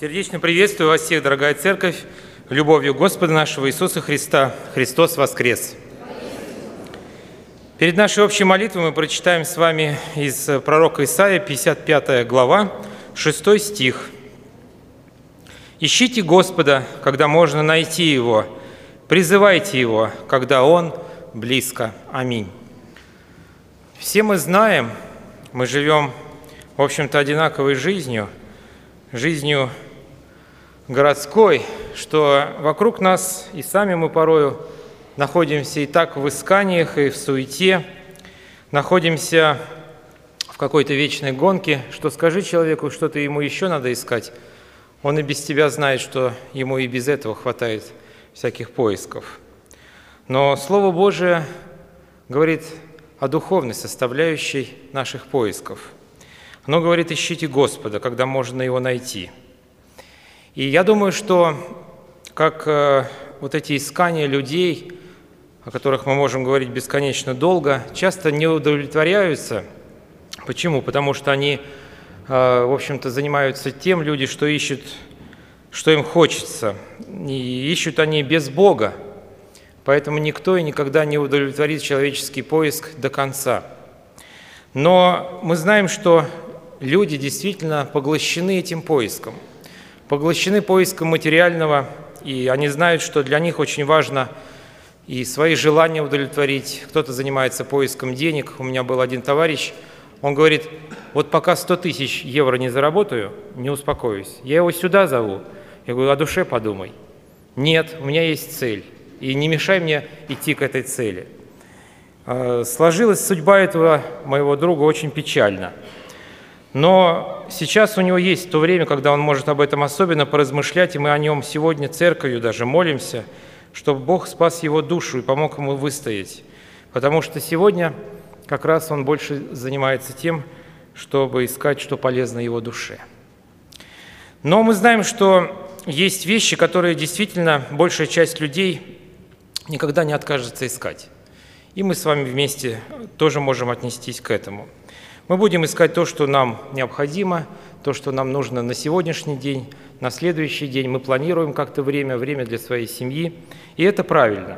Сердечно приветствую вас всех, дорогая церковь, любовью Господа нашего Иисуса Христа. Христос воскрес! Перед нашей общей молитвой мы прочитаем с вами из пророка Исаия, 55 глава, 6 стих. «Ищите Господа, когда можно найти Его, призывайте Его, когда Он близко. Аминь». Все мы знаем, мы живем, в общем-то, одинаковой жизнью городской, что вокруг нас и сами мы порою находимся и так в исканиях, и в суете, находимся в какой-то вечной гонке, что скажи человеку, что-то ему еще надо искать, он и без тебя знает, что ему и без этого хватает всяких поисков. Но Слово Божие говорит о духовной составляющей наших поисков. Оно говорит: ищите Господа, когда можно Его найти. И я думаю, что как вот эти искания людей, о которых мы можем говорить бесконечно долго, часто не удовлетворяются. Почему? Потому что они, в общем-то, занимаются тем, люди, что ищут, что им хочется. И ищут они без Бога. Поэтому никто и никогда не удовлетворит человеческий поиск до конца. Но мы знаем, что люди действительно поглощены этим поиском. Поглощены поиском материального, и они знают, что для них очень важно и свои желания удовлетворить. Кто-то занимается поиском денег. У меня был один товарищ, он говорит: вот пока 100 тысяч евро не заработаю, не успокоюсь. Я его сюда зову. Я говорю: о душе подумай. Нет, у меня есть цель, и не мешай мне идти к этой цели. Сложилась судьба этого моего друга очень печально. Но сейчас у него есть то время, когда он может об этом особенно поразмышлять, и мы о нем сегодня церковью даже молимся, чтобы Бог спас его душу и помог ему выстоять. Потому что сегодня как раз он больше занимается тем, чтобы искать, что полезно его душе. Но мы знаем, что есть вещи, которые действительно большая часть людей никогда не откажется искать. И мы с вами вместе тоже можем отнестись к этому. Мы будем искать то, что нам необходимо, то, что нам нужно на сегодняшний день, на следующий день. Мы планируем как-то время для своей семьи. И это правильно.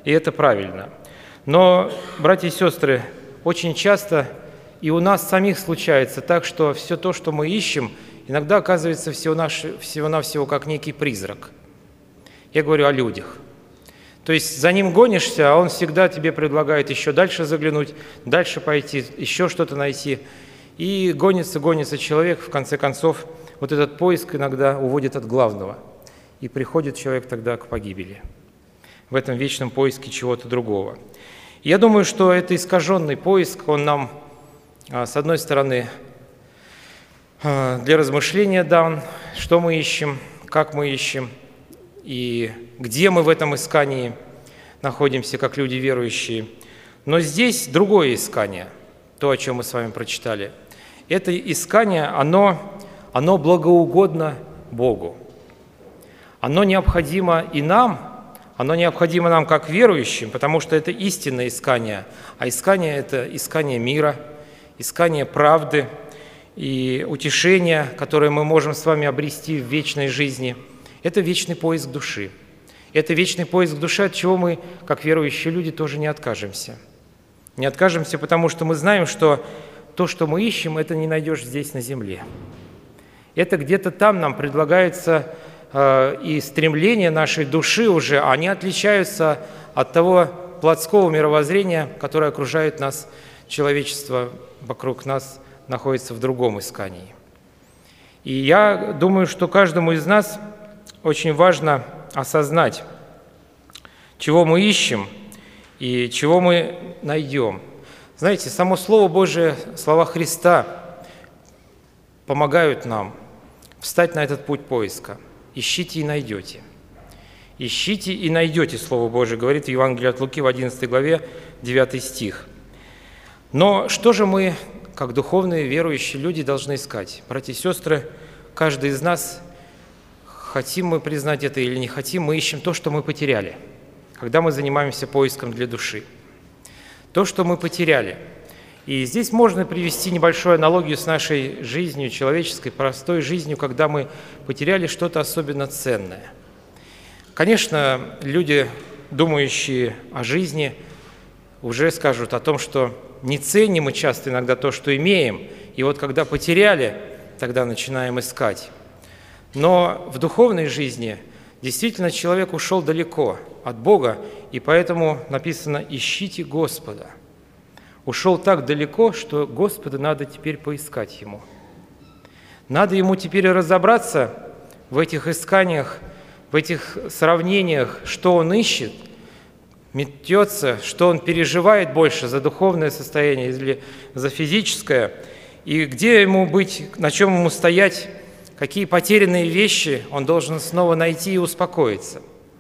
Но, братья и сестры, очень часто и у нас самих случается так, что все то, что мы ищем, иногда оказывается всего-навсего как некий призрак. Я говорю о людях. То есть за ним гонишься, а он всегда тебе предлагает еще дальше заглянуть, дальше пойти, еще что-то найти. И гонится человек, в конце концов, вот этот поиск иногда уводит от главного. И приходит человек тогда к погибели, в этом вечном поиске чего-то другого. Я думаю, что это искаженный поиск, он нам, с одной стороны, для размышления дан, что мы ищем, как мы ищем, и где мы в этом искании находимся, как люди верующие. Но здесь другое искание, то, о чем мы с вами прочитали. Это искание, оно благоугодно Богу. Оно необходимо и нам, оно необходимо нам как верующим, потому что это истинное искание. А искание – это искание мира, искание правды и утешения, которое мы можем с вами обрести в вечной жизни. Это вечный поиск души. Это вечный поиск души, от чего мы, как верующие люди, тоже не откажемся. Не откажемся, потому что мы знаем, что то, что мы ищем, это не найдешь здесь, на земле. Это где-то там нам предлагается, и стремления нашей души уже, они отличаются от того плотского мировоззрения, которое окружает нас, человечество вокруг нас находится в другом искании. И я думаю, что каждому из нас очень важно осознать, чего мы ищем и чего мы найдем. Знаете, само Слово Божие, слова Христа помогают нам встать на этот путь поиска. Ищите и найдете. Ищите и найдете, Слово Божие говорит в Евангелии от Луки в 11 главе, 9 стих. Но что же мы, как духовные верующие люди, должны искать? Братья и сестры, каждый из нас, хотим мы признать это или не хотим, мы ищем то, что мы потеряли, когда мы занимаемся поиском для души. То, что мы потеряли. И здесь можно привести небольшую аналогию с нашей жизнью, человеческой, простой жизнью, когда мы потеряли что-то особенно ценное. Конечно, люди, думающие о жизни, уже скажут о том, что не ценим мы часто иногда то, что имеем, и вот когда потеряли, тогда начинаем искать. Но в духовной жизни действительно человек ушел далеко от Бога, и поэтому написано «ищите Господа». Ушел так далеко, что Господа надо теперь поискать Ему. Надо Ему теперь разобраться в этих исканиях, в этих сравнениях, что Он ищет, метется, что Он переживает больше за духовное состояние или за физическое, и где Ему быть, на чем Ему стоять, какие потерянные вещи Он должен снова найти и успокоиться.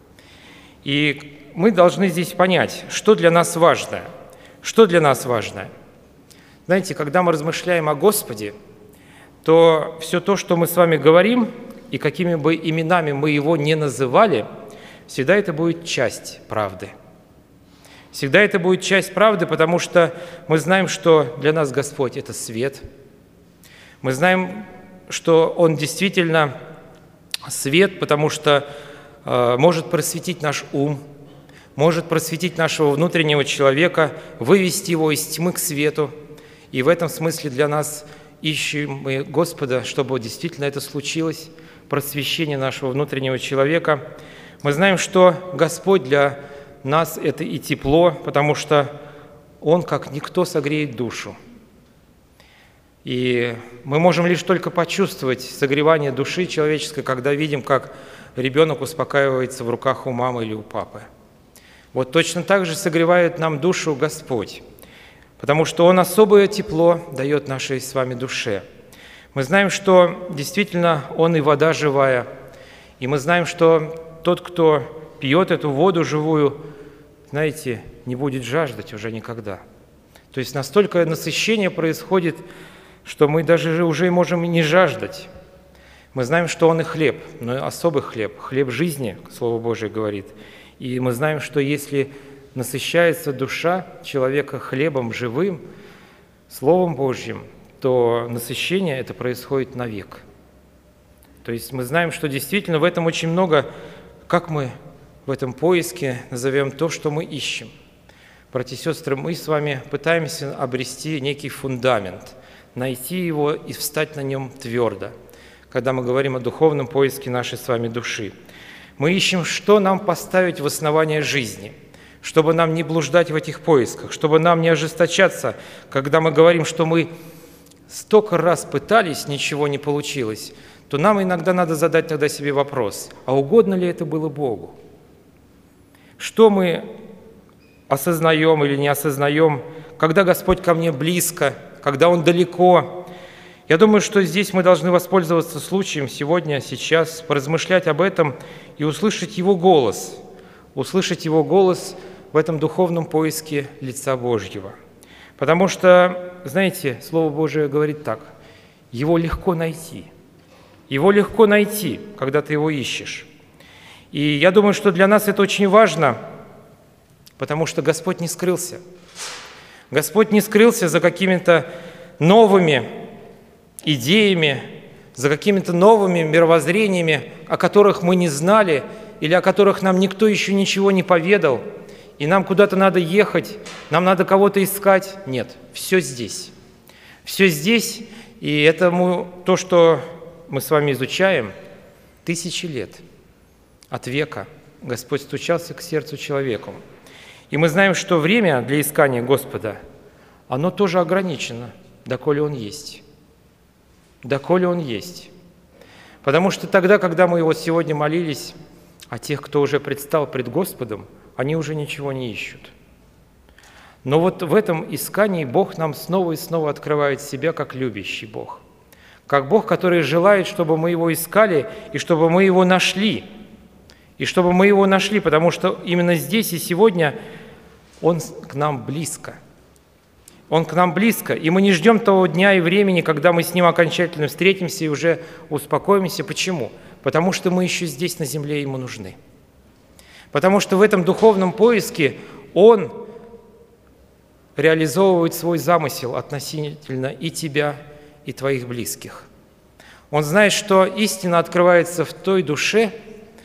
И мы должны здесь понять, что для нас важно. Что для нас важно? Знаете, когда мы размышляем о Господе, то все то, что мы с вами говорим, и какими бы именами мы Его не называли, всегда это будет часть правды. Всегда это будет часть правды, потому что мы знаем, что для нас Господь – это свет. Мы знаем, что Он действительно свет, потому что может просветить наш ум, может просветить нашего внутреннего человека, вывести его из тьмы к свету. И в этом смысле для нас ищем мы Господа, чтобы действительно это случилось, просвещение нашего внутреннего человека. Мы знаем, что Господь для нас – это и тепло, потому что Он, как никто, согреет душу. И мы можем лишь только почувствовать согревание души человеческой, когда видим, как ребенок успокаивается в руках у мамы или у папы. Вот точно так же согревает нам душу Господь, потому что Он особое тепло дает нашей с вами душе. Мы знаем, что действительно Он и вода живая, и мы знаем, что тот, кто пьет эту воду живую, знаете, не будет жаждать уже никогда. То есть настолько насыщение происходит, что мы даже уже можем и не жаждать. Мы знаем, что Он и хлеб, но особый хлеб, хлеб жизни, Слово Божие говорит. И мы знаем, что если насыщается душа человека хлебом живым, Словом Божьим, то насыщение это происходит навек. То есть мы знаем, что действительно в этом очень много, как мы в этом поиске назовем то, что мы ищем. Братья и сестры, мы с вами пытаемся обрести некий фундамент, найти его и встать на нем твердо, когда мы говорим о духовном поиске нашей с вами души. Мы ищем, что нам поставить в основание жизни, чтобы нам не блуждать в этих поисках, чтобы нам не ожесточаться, когда мы говорим, что мы столько раз пытались, ничего не получилось, то нам иногда надо задать тогда себе вопрос, а угодно ли это было Богу? Что мы осознаем или не осознаем, когда Господь ко мне близко, когда Он далеко? Я думаю, что здесь мы должны воспользоваться случаем сегодня, сейчас, поразмышлять об этом и услышать Его голос в этом духовном поиске лица Божьего. Потому что, знаете, Слово Божие говорит так, Его легко найти. Его легко найти, когда ты Его ищешь. И я думаю, что для нас это очень важно, потому что Господь не скрылся. Господь не скрылся за какими-то новыми идеями, за какими-то новыми мировоззрениями, о которых мы не знали или о которых нам никто еще ничего не поведал, и нам куда-то надо ехать, нам надо кого-то искать. Нет, все здесь. Все здесь, и этому то, что мы с вами изучаем, 1000 лет от века Господь стучался к сердцу человеку. И мы знаем, что время для искания Господа, оно тоже ограничено, доколе Он есть. Доколе Он есть. Потому что тогда, когда мы вот сегодня молились о тех, кто уже предстал пред Господом, они уже ничего не ищут. Но вот в этом искании Бог нам снова и снова открывает себя как любящий Бог. Как Бог, который желает, чтобы мы Его искали и чтобы мы Его нашли. И чтобы мы Его нашли, потому что именно здесь и сегодня Он к нам близко. Он к нам близко, и мы не ждем того дня и времени, когда мы с Ним окончательно встретимся и уже успокоимся. Почему? Потому что мы еще здесь, на земле, Ему нужны. Потому что в этом духовном поиске Он реализовывать свой замысел относительно и тебя, и твоих близких. Он знает, что истина открывается в той душе,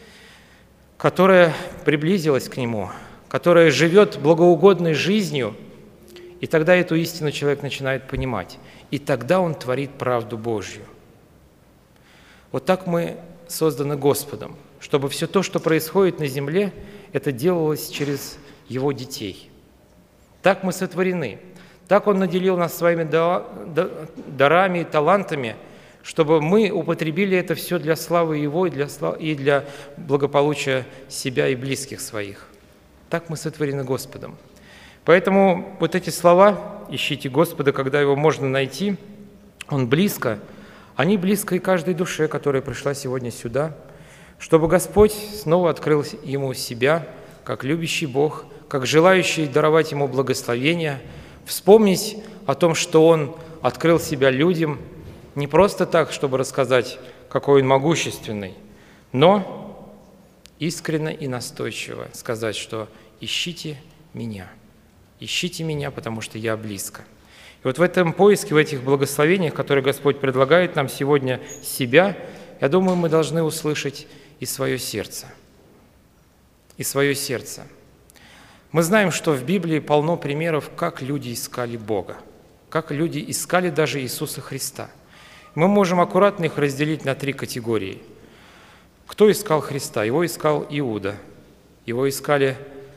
которая приблизилась к Нему, которая живет благоугодной жизнью, и тогда эту истину человек начинает понимать, и тогда он творит правду Божью. Вот так мы созданы Господом, чтобы все то, что происходит на земле, это делалось через Его детей. Так мы сотворены, так Он наделил нас своими дарами и талантами, чтобы мы употребили это все для славы Его и для благополучия себя и близких своих. Так мы сотворены Господом. Поэтому вот эти слова «ищите Господа, когда Его можно найти», Он близко, они близко и каждой душе, которая пришла сегодня сюда, чтобы Господь снова открыл ему себя, как любящий Бог, как желающий даровать ему благословения, вспомнить о том, что Он открыл себя людям не просто так, чтобы рассказать, какой Он могущественный, но искренне и настойчиво сказать, что «ищите меня». Ищите меня, потому что я близко. И вот в этом поиске, в этих благословениях, которые Господь предлагает нам сегодня себя, я думаю, мы должны услышать и свое сердце. И свое сердце. Мы знаем, что в Библии полно примеров, как люди искали Бога, как люди искали даже Иисуса Христа. Мы можем аккуратно их разделить на 3 категории. Кто искал Христа? Его искал Иуда, его искали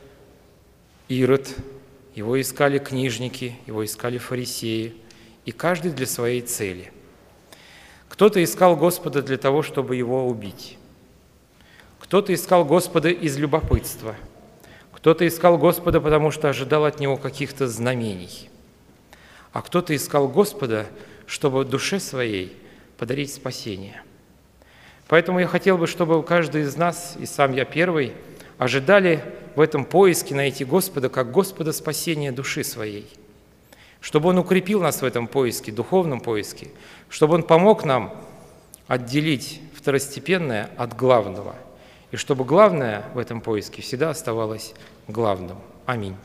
Ирод, его искали книжники, его искали фарисеи, и каждый для своей цели. Кто-то искал Господа для того, чтобы его убить. Кто-то искал Господа из любопытства. Кто-то искал Господа, потому что ожидал от Него каких-то знамений. А кто-то искал Господа, чтобы душе своей подарить спасение. Поэтому я хотел бы, чтобы каждый из нас, и сам я первый, ожидали в этом поиске найти Господа как Господа спасения души своей, чтобы Он укрепил нас в этом поиске, духовном поиске, чтобы Он помог нам отделить второстепенное от главного, и чтобы главное в этом поиске всегда оставалось главным. Аминь.